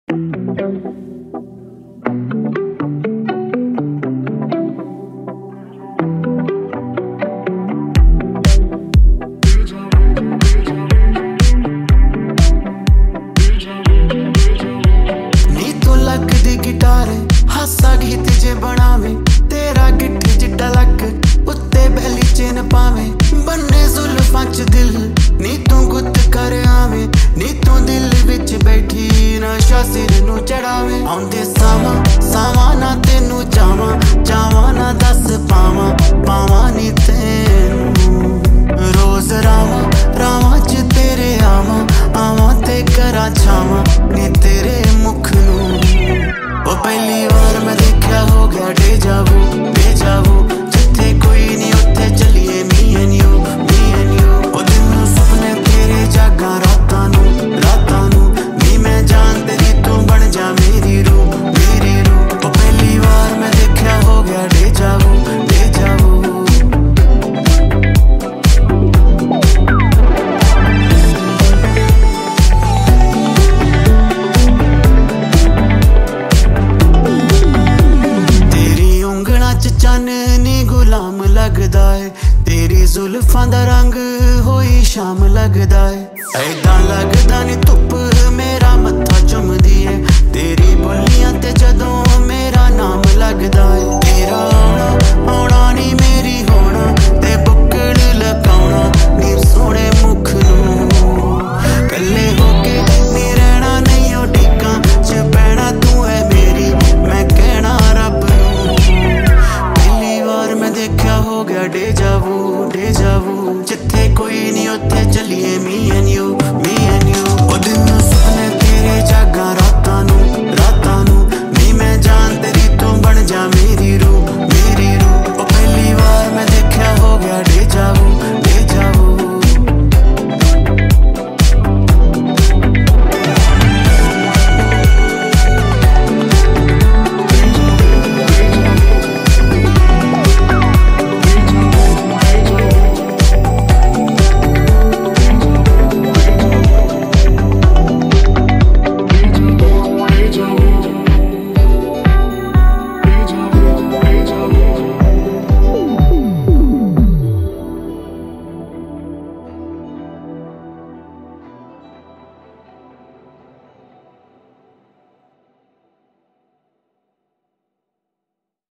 गिटारे हासा गीत जे बनावे तेरा गिट्ठ जिड्डा लक उत्ते बैली चेन पावे बन्ने जुल्फां च दिल नी तू गुत कर आवे नी तू दिल विच बैठी नशा सिर नू चढ़ावे आउंदे सावा सावा ना तेनू जावा जावा ना दस पावा पावा नी तेनू रोज रावा रावा च तेरे आवा आवा ते करा छावा नी तेरे मुख नू ओ पहली बार मैं देखा हो गया डेजावू डेजावू जिथे कोई नहीं उत्थे चलिए मी एंड यू ओ दिन नू सुपने तेरे जागा रातां नू नी मैं जान तेरी तू बन जा मेरी रूह ओ पहली बार मैं देखा हो गया डेजावू डेजावू चाननी गुलाम लगदा है तेरी जुल्फां दा रंग होई शाम लगदा है ऐदां लगदा नी धुप